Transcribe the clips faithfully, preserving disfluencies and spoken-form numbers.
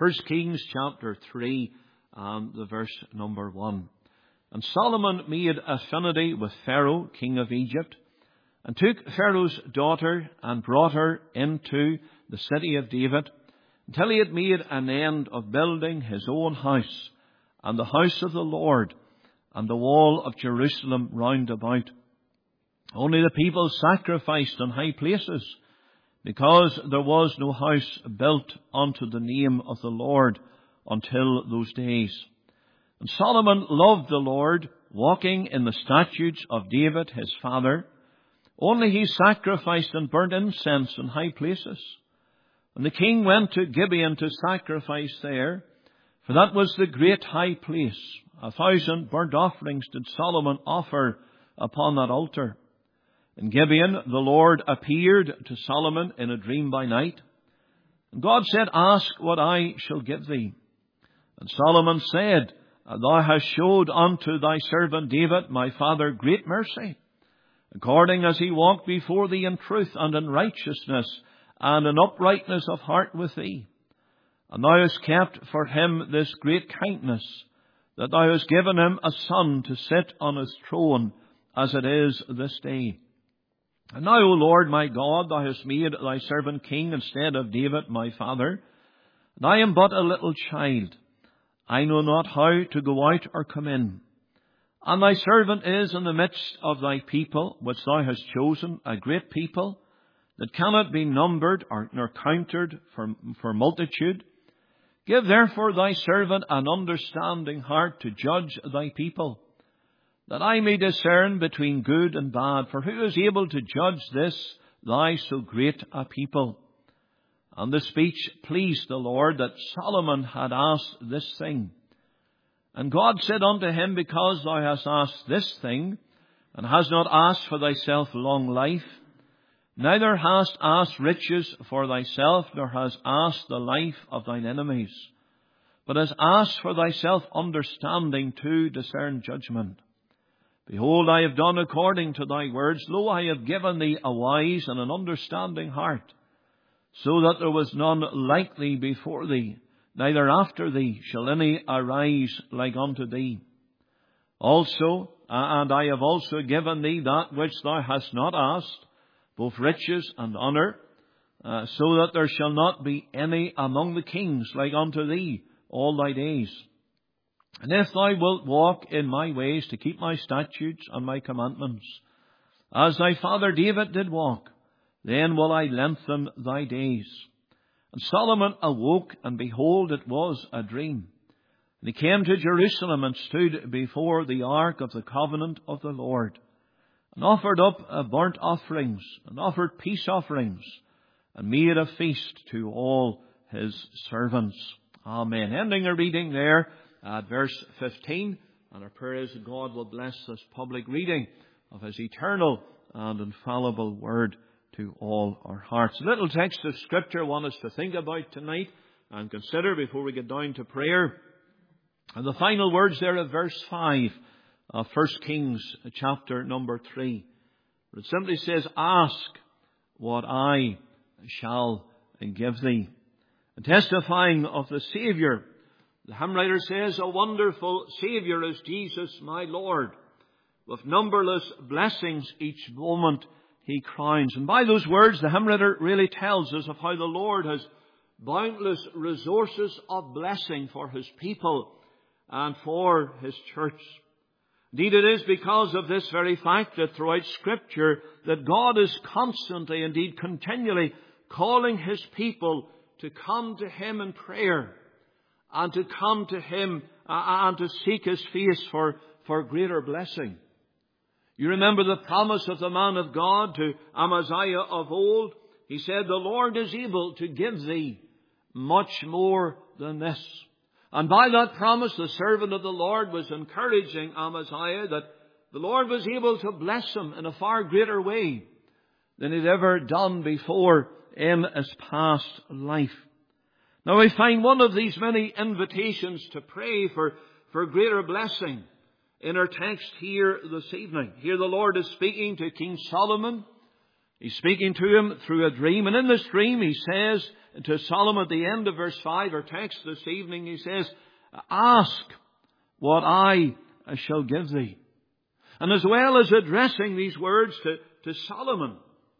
First Kings chapter three and the verse number one. And Solomon made affinity with Pharaoh, king of Egypt, and took Pharaoh's daughter and brought her into the city of David, until he had made an end of building his own house, and the house of the Lord, and the wall of Jerusalem round about. Only the people sacrificed in high places, because there was no house built unto the name of the Lord until those days. And Solomon loved the Lord, walking in the statutes of David his father. Only he sacrificed and burnt incense in high places. And the king went to Gibeon to sacrifice there, for that was the great high place. A thousand burnt offerings did Solomon offer upon that altar. In Gibeon the Lord appeared to Solomon in a dream by night. And God said, Ask what I shall give thee. And Solomon said, Thou hast showed unto thy servant David my father great mercy, according as he walked before thee in truth and in righteousness and in uprightness of heart with thee. And thou hast kept for him this great kindness, that thou hast given him a son to sit on his throne, as it is this day. And now, O Lord my God, thou hast made thy servant king instead of David my father. And I am but a little child. I know not how to go out or come in. And thy servant is in the midst of thy people, which thou hast chosen, a great people, that cannot be numbered or nor counted for, for multitude. Give therefore thy servant an understanding heart to judge thy people, that I may discern between good and bad. For who is able to judge this, thy so great a people? And the speech pleased the Lord, that Solomon had asked this thing. And God said unto him, Because thou hast asked this thing, and hast not asked for thyself long life, neither hast asked riches for thyself, nor hast asked the life of thine enemies, but hast asked for thyself understanding to discern judgment. Behold, I have done according to thy words. Lo, I have given thee a wise and an understanding heart, so that there was none like thee before thee, neither after thee shall any arise like unto thee. Also, and I have also given thee that which thou hast not asked, both riches and honour, uh, so that there shall not be any among the kings like unto thee all thy days. And if thou wilt walk in my ways to keep my statutes and my commandments, as thy father David did walk, then will I lengthen thy days. And Solomon awoke, and behold, it was a dream. And he came to Jerusalem and stood before the ark of the covenant of the Lord, and offered up burnt offerings, and offered peace offerings, and made a feast to all his servants. Amen. Ending our reading there at verse fifteen. And our prayer is that God will bless this public reading of his eternal and infallible word to all our hearts. A little text of Scripture I want us to think about tonight and consider before we get down to prayer. And the final words there of verse five of First Kings chapter number three. It simply says, Ask what I shall give thee. And testifying of the Saviour, the hymn writer says, A wonderful Saviour is Jesus my Lord. With numberless blessings each moment he crowns. And by those words, the hymn writer really tells us of how the Lord has boundless resources of blessing for his people and for his church. Indeed, it is because of this very fact that throughout Scripture that God is constantly, indeed continually, calling his people to come to him in prayer and to come to him and to seek his face for, for greater blessing. You remember the promise of the man of God to Amaziah of old. He said, The Lord is able to give thee much more than this. And by that promise, the servant of the Lord was encouraging Amaziah that the Lord was able to bless him in a far greater way than he'd ever done before in his past life. Now we find one of these many invitations to pray for, for greater blessing in our text here this evening. Here the Lord is speaking to King Solomon, He's speaking to him through a dream. And in this dream he says to Solomon at the end of verse five, our text this evening, he says, ask what I shall give thee. And as well as addressing these words to, to Solomon,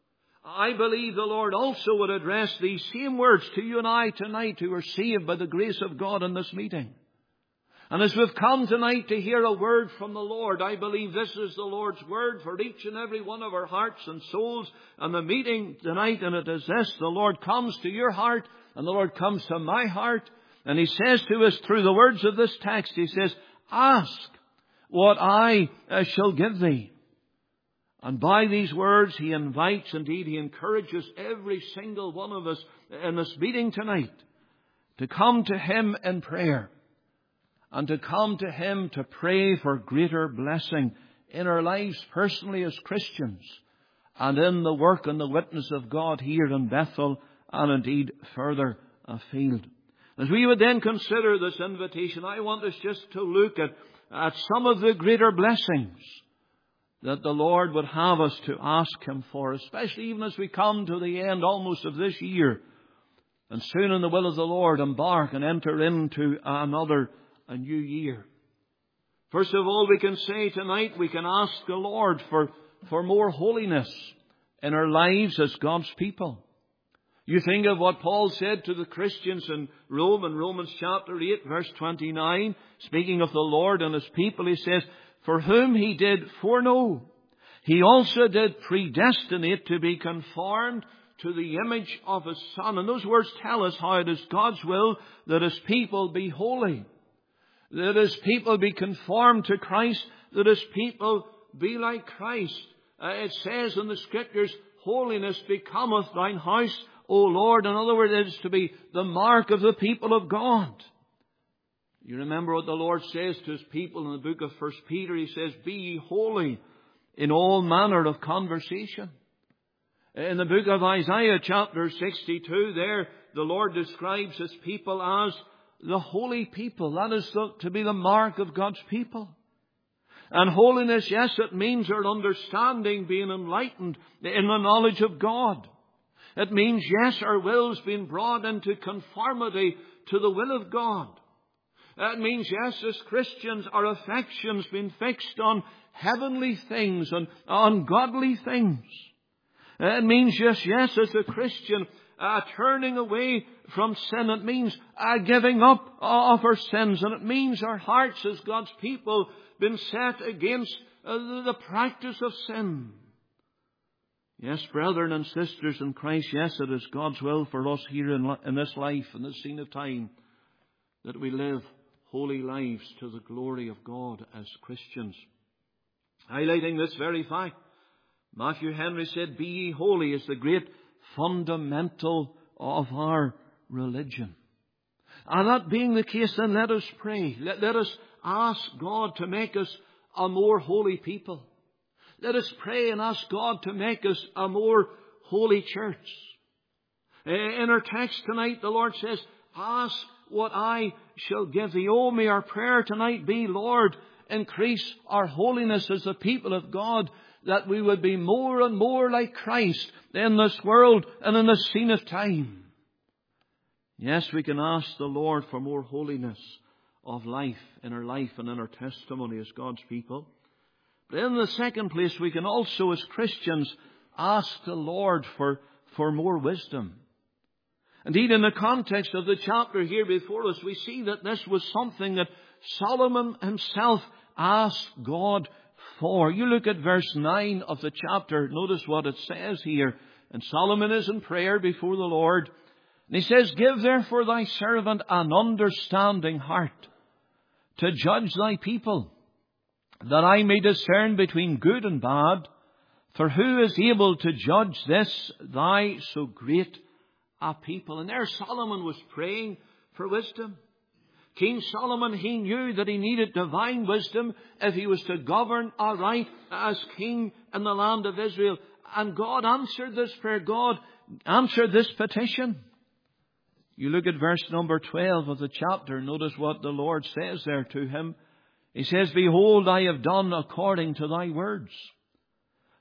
I believe the Lord also would address these same words to you and I tonight who are saved by the grace of God in this meeting. And as we've come tonight to hear a word from the Lord, I believe this is the Lord's word for each and every one of our hearts and souls. And the meeting tonight, and it is this: the Lord comes to your heart and the Lord comes to my heart. And He says to us through the words of this text, He says, ask what I uh, shall give thee. And by these words He invites, indeed He encourages every single one of us in this meeting tonight to come to Him in prayer. And to come to Him to pray for greater blessing in our lives personally as Christians, and in the work and the witness of God here in Bethel, and indeed further afield. As we would then consider this invitation, I want us just to look at, at some of the greater blessings that the Lord would have us to ask Him for, especially even as we come to the end almost of this year, and soon in the will of the Lord embark and enter into another a new year. First of all, we can say tonight, we can ask the Lord for, for more holiness in our lives as God's people. You think of what Paul said to the Christians in Rome, in Romans chapter eight, verse twenty-nine, speaking of the Lord and His people, he says, for whom He did foreknow, He also did predestinate to be conformed to the image of His Son. And those words tell us how it is God's will that His people be holy, that His people be conformed to Christ, that His people be like Christ. Uh, it says in the Scriptures, holiness becometh thine house, O Lord. In other words, it is to be the mark of the people of God. You remember what the Lord says to His people in the book of First Peter. He says, be ye holy in all manner of conversation. In the book of Isaiah chapter sixty-two, there the Lord describes His people as the holy people. That is to be the mark of God's people. And holiness, yes, it means our understanding being enlightened in the knowledge of God. It means, yes, our wills being brought into conformity to the will of God. It means, yes, as Christians, our affections being fixed on heavenly things and on godly things. It means, yes, yes, as a Christian, Uh, turning away from sin. It means uh, giving up uh, of our sins. And it means our hearts as God's people been set against uh, the, the practice of sin. Yes, brethren and sisters in Christ, yes, it is God's will for us here in, in this life, in this scene of time, that we live holy lives to the glory of God as Christians. Highlighting this very fact, Matthew Henry said, be ye holy is the great fundamental of our religion. And that being the case, then let us pray. Let, let us ask God to make us a more holy people. Let us pray and ask God to make us a more holy church. In our text tonight, the Lord says, ask what I shall give thee. Oh, may our prayer tonight be, Lord, increase our holiness as the people of God, that we would be more and more like Christ in this world and in this scene of time. Yes, we can ask the Lord for more holiness of life in our life and in our testimony as God's people. But in the second place, we can also as Christians ask the Lord for, for more wisdom. Indeed, in the context of the chapter here before us, we see that this was something that Solomon himself asked God for. You look at verse nine of the chapter. Notice what it says here. And Solomon is in prayer before the Lord. And he says, give therefore thy servant an understanding heart to judge thy people, that I may discern between good and bad. For who is able to judge this, thy so great a people? And there Solomon was praying for wisdom. King Solomon, he knew that he needed divine wisdom if he was to govern aright as king in the land of Israel. And God answered this prayer. God answered this petition. You look at verse number twelve of the chapter. Notice what the Lord says there to him. He says, behold, I have done according to thy words.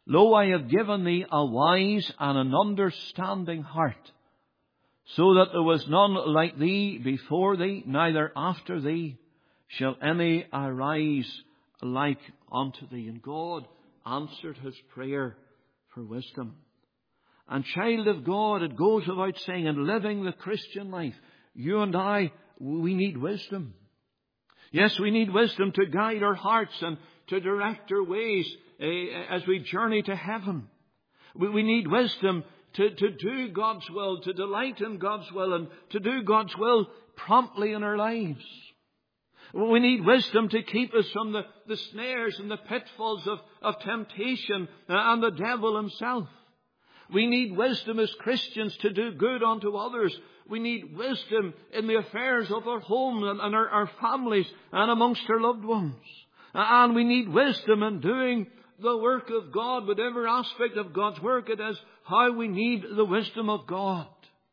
Lo, I have given thee a wise and an understanding heart, so that there was none like thee before thee, neither after thee shall any arise like unto thee. And God answered his prayer for wisdom. And child of God, it goes without saying, in living the Christian life, you and I, we need wisdom. Yes, we need wisdom to guide our hearts and to direct our ways uh, as we journey to heaven. We, we need wisdom to, to do God's will, to delight in God's will, and to do God's will promptly in our lives. We need wisdom to keep us from the, the snares and the pitfalls of, of temptation and the devil himself. We need wisdom as Christians to do good unto others. We need wisdom in the affairs of our home and, and our, our families and amongst our loved ones. And we need wisdom in doing the work of God, whatever aspect of God's work it is, how we need the wisdom of God.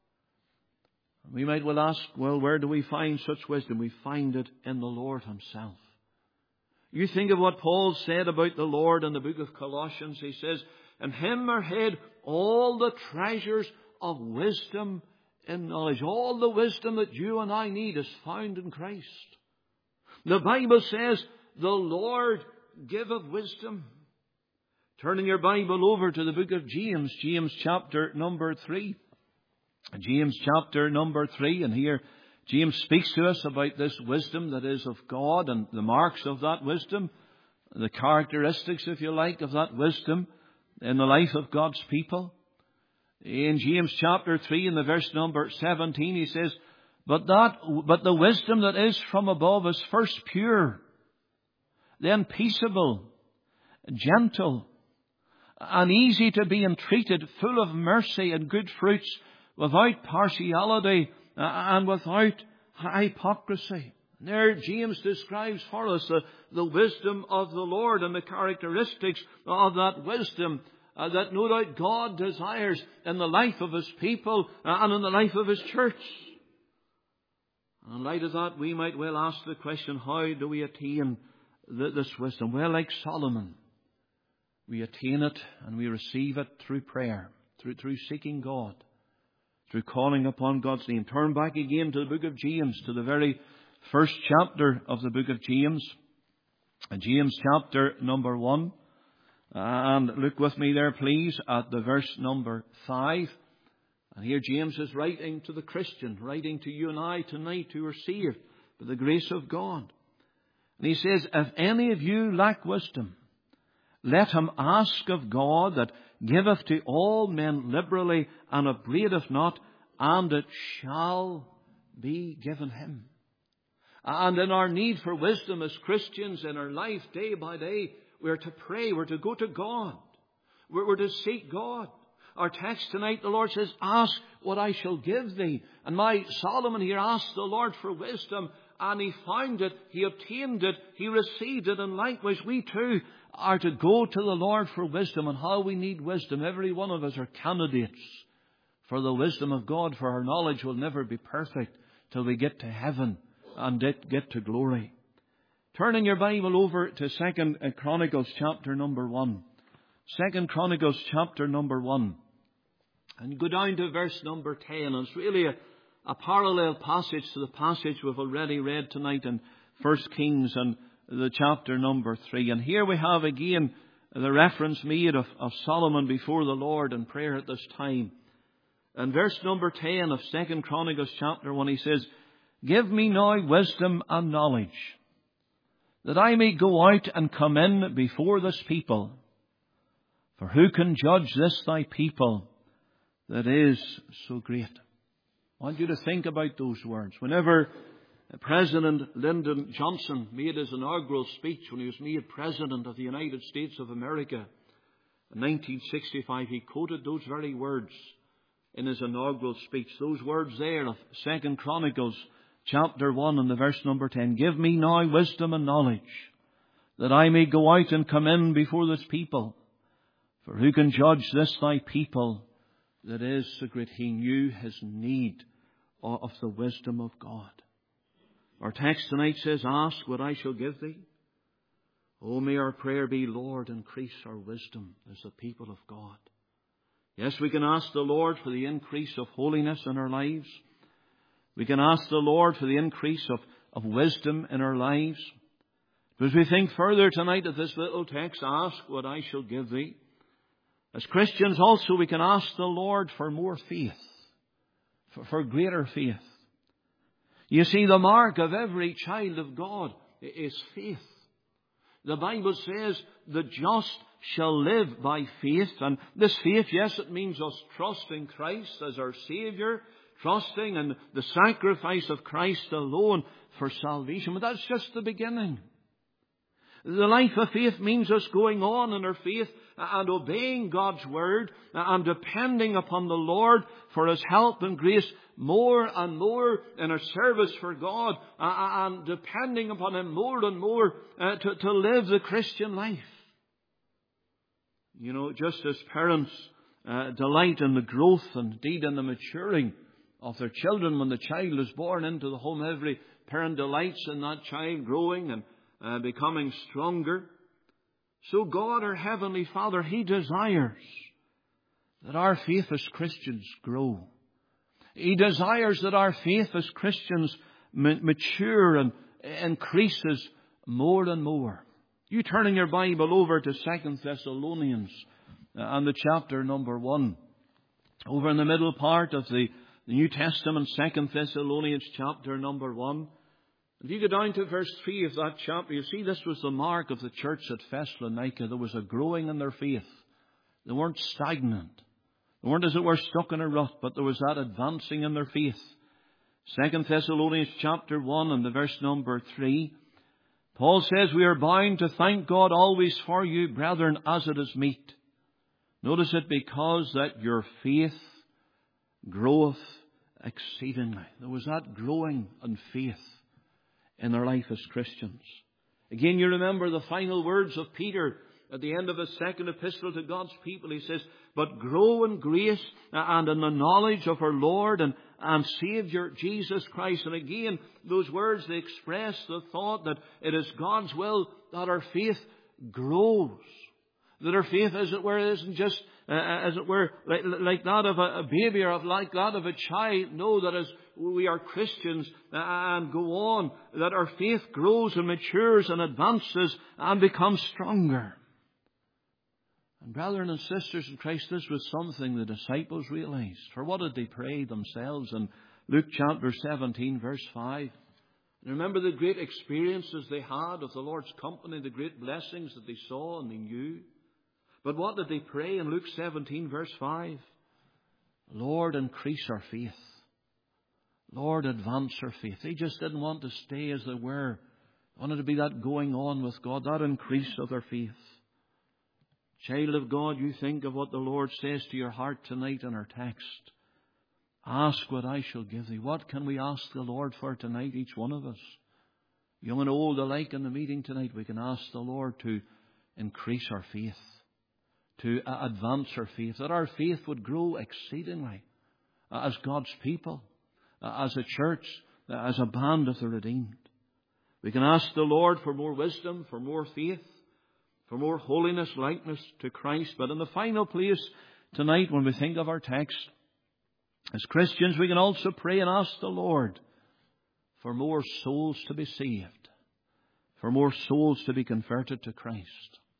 We might well ask, well, where do we find such wisdom? We find it in the Lord himself. You think of what Paul said about the Lord in the book of Colossians. He says, in him are hid all the treasures of wisdom and knowledge. All the wisdom that you and I need is found in Christ. The Bible says, the Lord giveth wisdom. Turning your Bible over to the book of James, James chapter number three. James chapter number three, and here James speaks to us about this wisdom that is of God and the marks of that wisdom, the characteristics, if you like, of that wisdom in the life of God's people. In James chapter three, in the verse number seventeen, he says, But that, but the wisdom that is from above is first pure, then peaceable, gentle, and easy to be entreated, full of mercy and good fruits, without partiality and without hypocrisy. There James describes for us the, the wisdom of the Lord and the characteristics of that wisdom uh, that no doubt God desires in the life of his people uh, and in the life of his church. And in light of that, we might well ask the question, how do we attain th- this wisdom? Well, like Solomon, we attain it and we receive it through prayer, through, through seeking God, through calling upon God's name. Turn back again to the book of James, to the very first chapter of the book of James. James chapter number one. And look with me there, please, at the verse number five. And here James is writing to the Christian, writing to you and I tonight who are saved by the grace of God. And he says, If any of you lack wisdom, let him ask of God, that giveth to all men liberally and upbraideth not, and it shall be given him. And in our need for wisdom as Christians in our life day by day, we're to pray, we're to go to God, we're, we're to seek God. Our text tonight, the Lord says, Ask what I shall give thee. And my Solomon here asked the Lord for wisdom, and he found it, he obtained it, he received it, and likewise we too are to go to the Lord for wisdom. And how we need wisdom. Every one of us are candidates for the wisdom of God, for our knowledge will never be perfect till we get to heaven and get to glory. Turning your Bible over to Second Chronicles chapter number one. Second Chronicles chapter number one. And go down to verse number ten. And it's really a, a parallel passage to the passage we've already read tonight in First Kings and the chapter number three. And here we have again the reference made of, of Solomon before the Lord in prayer at this time. And verse number ten of Second Chronicles chapter one, he says, Give me now wisdom and knowledge, that I may go out and come in before this people. For who can judge this thy people that is so great? I want you to think about those words. Whenever President Lyndon Johnson made his inaugural speech when he was made President of the United States of America in nineteen sixty-five, he quoted those very words in his inaugural speech. Those words there of Second Chronicles chapter one and the verse number ten. Give me now wisdom and knowledge, that I may go out and come in before this people. For who can judge this thy people that is so great? He knew his need of the wisdom of God. Our text tonight says, Ask what I shall give thee. Oh, may our prayer be, Lord, increase our wisdom as the people of God. Yes, we can ask the Lord for the increase of holiness in our lives. We can ask the Lord for the increase of, of wisdom in our lives. But as we think further tonight of this little text, ask what I shall give thee. As Christians also we can ask the Lord for more faith, for, for greater faith. You see, the mark of every child of God is faith. The Bible says the just shall live by faith. And this faith, yes, it means us trusting Christ as our Saviour, trusting in the sacrifice of Christ alone for salvation. But that's just the beginning. The life of faith means us going on in our faith and obeying God's word and depending upon the Lord for His help and grace more and more in our service for God, and depending upon Him more and more to, to live the Christian life. You know, just as parents uh, delight in the growth and indeed in the maturing of their children when the child is born into the home, every parent delights in that child growing and uh, becoming stronger. So God, our Heavenly Father, He desires that our faith as Christians grow. He desires that our faith as Christians mature and increases more and more. You turn in your Bible over to Second Thessalonians and the chapter number one. Over in the middle part of the New Testament, Second Thessalonians chapter number one. If you go down to verse three of that chapter, you see this was the mark of the church at Thessalonica. There was a growing in their faith. They weren't stagnant. They weren't, as it were, stuck in a rut, but there was that advancing in their faith. Second Thessalonians chapter one and the verse number three. Paul says, we are bound to thank God always for you, brethren, as it is meet. Notice it, because that your faith groweth exceedingly. There was that growing in faith in their life as Christians. Again, you remember the final words of Peter at the end of his second epistle to God's people. He says, but grow in grace and in the knowledge of our Lord and, and Saviour Jesus Christ. And again, those words, they express the thought that it is God's will that our faith grows. That our faith, as it were, isn't just, uh, as it were, like, like that of a, a baby or of, like that of a child. No, that as we are Christians uh, and go on, that our faith grows and matures and advances and becomes stronger. And brethren and sisters in Christ, this was something the disciples realized. For what did they pray themselves in Luke chapter seventeen, verse five? Remember the great experiences they had of the Lord's company, the great blessings that they saw and they knew. But what did they pray in Luke seventeen, verse five? Lord, increase our faith. Lord, advance our faith. They just didn't want to stay as they were. They wanted to be that going on with God, that increase of their faith. Child of God, you think of what the Lord says to your heart tonight in our text. Ask what I shall give thee. What can we ask the Lord for tonight, each one of us? Young and old alike in the meeting tonight, we can ask the Lord to increase our faith, to advance our faith, that our faith would grow exceedingly as God's people, as a church, as a band of the redeemed. We can ask the Lord for more wisdom, for more faith, for more holiness, likeness to Christ. But in the final place tonight, when we think of our text, as Christians, we can also pray and ask the Lord for more souls to be saved, for more souls to be converted to Christ.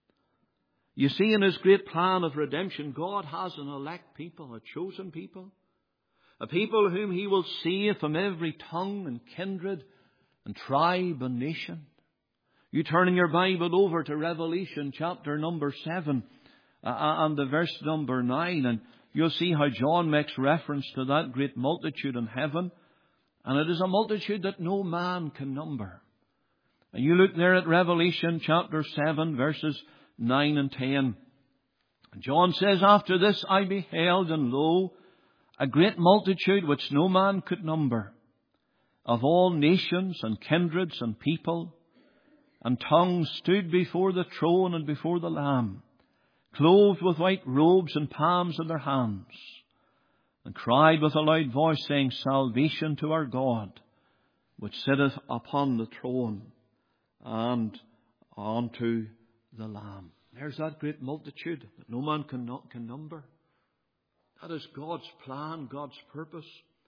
You see, in His great plan of redemption, God has an elect people, a chosen people, a people whom He will save from every tongue and kindred and tribe and nation. You turn in your Bible over to Revelation chapter number seven uh, and the verse number nine, and you'll see how John makes reference to that great multitude in heaven. And it is a multitude that no man can number. And you look there at Revelation chapter seven, verses nine and ten. John says, after this I beheld, and lo, a great multitude which no man could number, of all nations and kindreds and people and tongues, stood before the throne and before the Lamb, clothed with white robes and palms in their hands, and cried with a loud voice, saying, salvation to our God, which sitteth upon the throne, and unto the Lamb. There's that great multitude that no man can, not, can number. That is God's plan, God's purpose.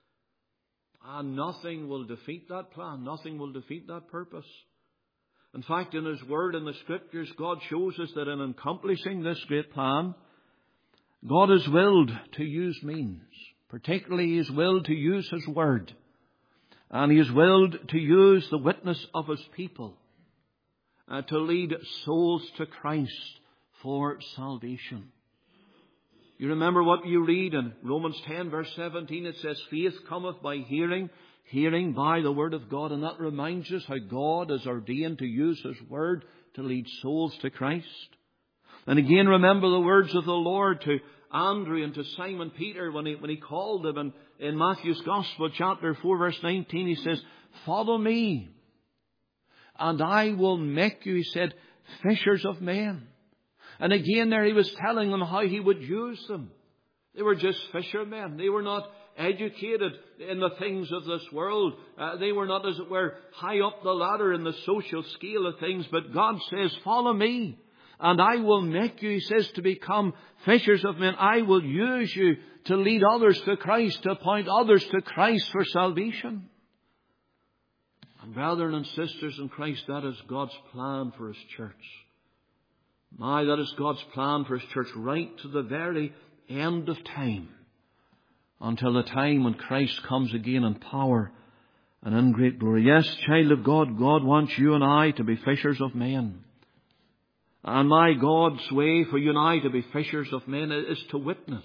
And nothing will defeat that plan. Nothing will defeat that purpose. In fact, in His Word, in the Scriptures, God shows us that in accomplishing this great plan, God is willed to use means. Particularly, He is willed to use His Word. And He is willed to use the witness of His people uh, to lead souls to Christ for salvation. You remember what you read in Romans ten verse seventeen. It says, faith cometh by hearing, hearing by the Word of God. And that reminds us how God has ordained to use His Word to lead souls to Christ. And again, remember the words of the Lord to Andrew and to Simon Peter when he, when he called them in, in Matthew's Gospel, chapter four, verse nineteen. He says, follow me, and I will make you, he said, fishers of men. And again there He was telling them how He would use them. They were just fishermen. They were not educated in the things of this world. Uh, they were not, as it were, high up the ladder in the social scale of things. But God says, follow me, and I will make you, He says, to become fishers of men. I will use you to lead others to Christ, to point others to Christ for salvation. And brethren and sisters in Christ, that is God's plan for His church. My, that is God's plan for His church right to the very end of time. Until the time when Christ comes again in power and in great glory. Yes, child of God, God wants you and I to be fishers of men. And my God's way for you and I to be fishers of men is to witness.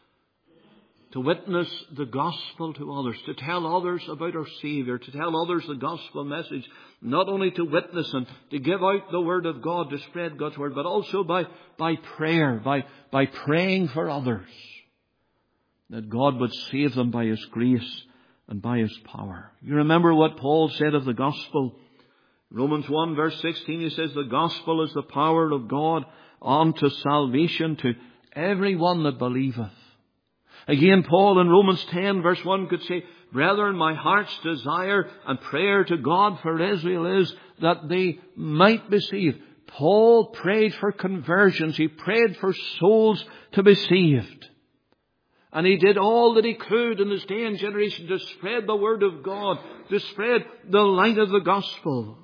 To witness the gospel to others. To tell others about our Savior. To tell others the gospel message. Not only to witness and to give out the Word of God, to spread God's Word, but also by, by prayer, by, by praying for others. That God would save them by His grace and by His power. You remember what Paul said of the gospel. Romans one verse sixteen, he says, the gospel is the power of God unto salvation to everyone that believeth. Again, Paul in Romans ten verse one could say, brethren, my heart's desire and prayer to God for Israel is that they might be saved. Paul prayed for conversions. He prayed for souls to be saved. And he did all that he could in his day and generation to spread the Word of God, to spread the light of the gospel.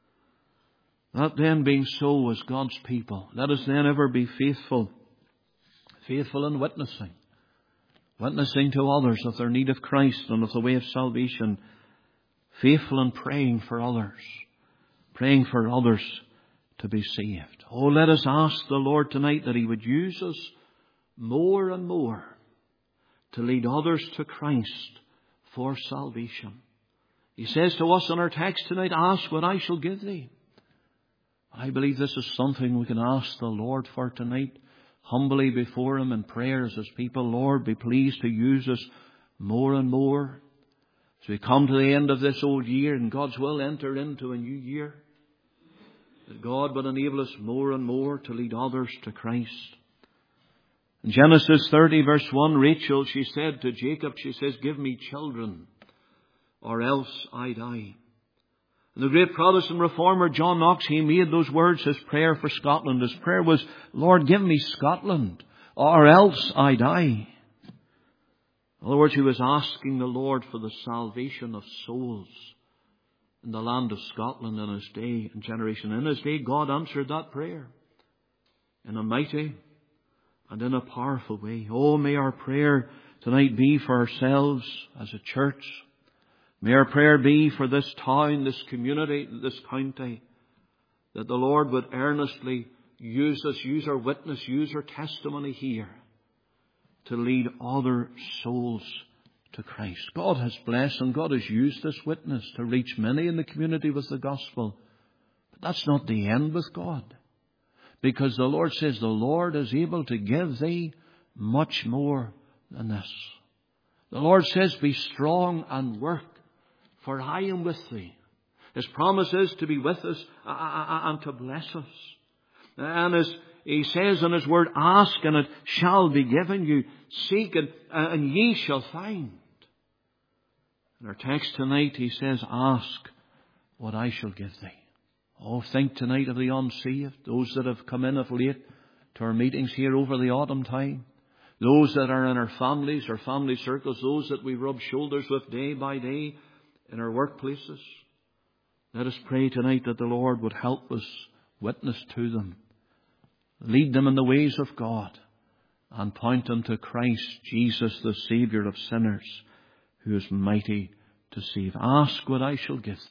That then being so as God's people, let us then ever be faithful, faithful in witnessing. Witnessing to others of their need of Christ and of the way of salvation. Faithful in praying for others. Praying for others to be saved. Oh, let us ask the Lord tonight that He would use us more and more to lead others to Christ for salvation. He says to us in our text tonight, ask what I shall give thee. I believe this is something we can ask the Lord for tonight. Humbly before Him in prayers as people. Lord, be pleased to use us more and more as we come to the end of this old year and God's will enter into a new year. That God would enable us more and more to lead others to Christ. In Genesis thirty verse one, Rachel, she said to Jacob, she says, give me children or else I die. And the great Protestant reformer John Knox, he made those words his prayer for Scotland. His prayer was, Lord, give me Scotland, or else I die. In other words, he was asking the Lord for the salvation of souls in the land of Scotland in his day and generation. In his day, God answered that prayer in a mighty and in a powerful way. Oh, may our prayer tonight be for ourselves as a church. May our prayer be for this town, this community, this county, that the Lord would earnestly use us, use our witness, use our testimony here to lead other souls to Christ. God has blessed and God has used this witness to reach many in the community with the gospel. But that's not the end with God. Because the Lord says, the Lord is able to give thee much more than this. The Lord says, be strong and work, for I am with thee. His promise is to be with us and to bless us. And as He says in His word, ask and it shall be given you. Seek and, and ye shall find. In our text tonight, He says, ask what I shall give thee. Oh, think tonight of the unsaved, those that have come in of late to our meetings here over the autumn time, those that are in our families, our family circles, those that we rub shoulders with day by day in our workplaces. Let us pray tonight that the Lord would help us witness to them, lead them in the ways of God, and point them to Christ Jesus, the Saviour of sinners, who is mighty to save. Ask what I shall give thee.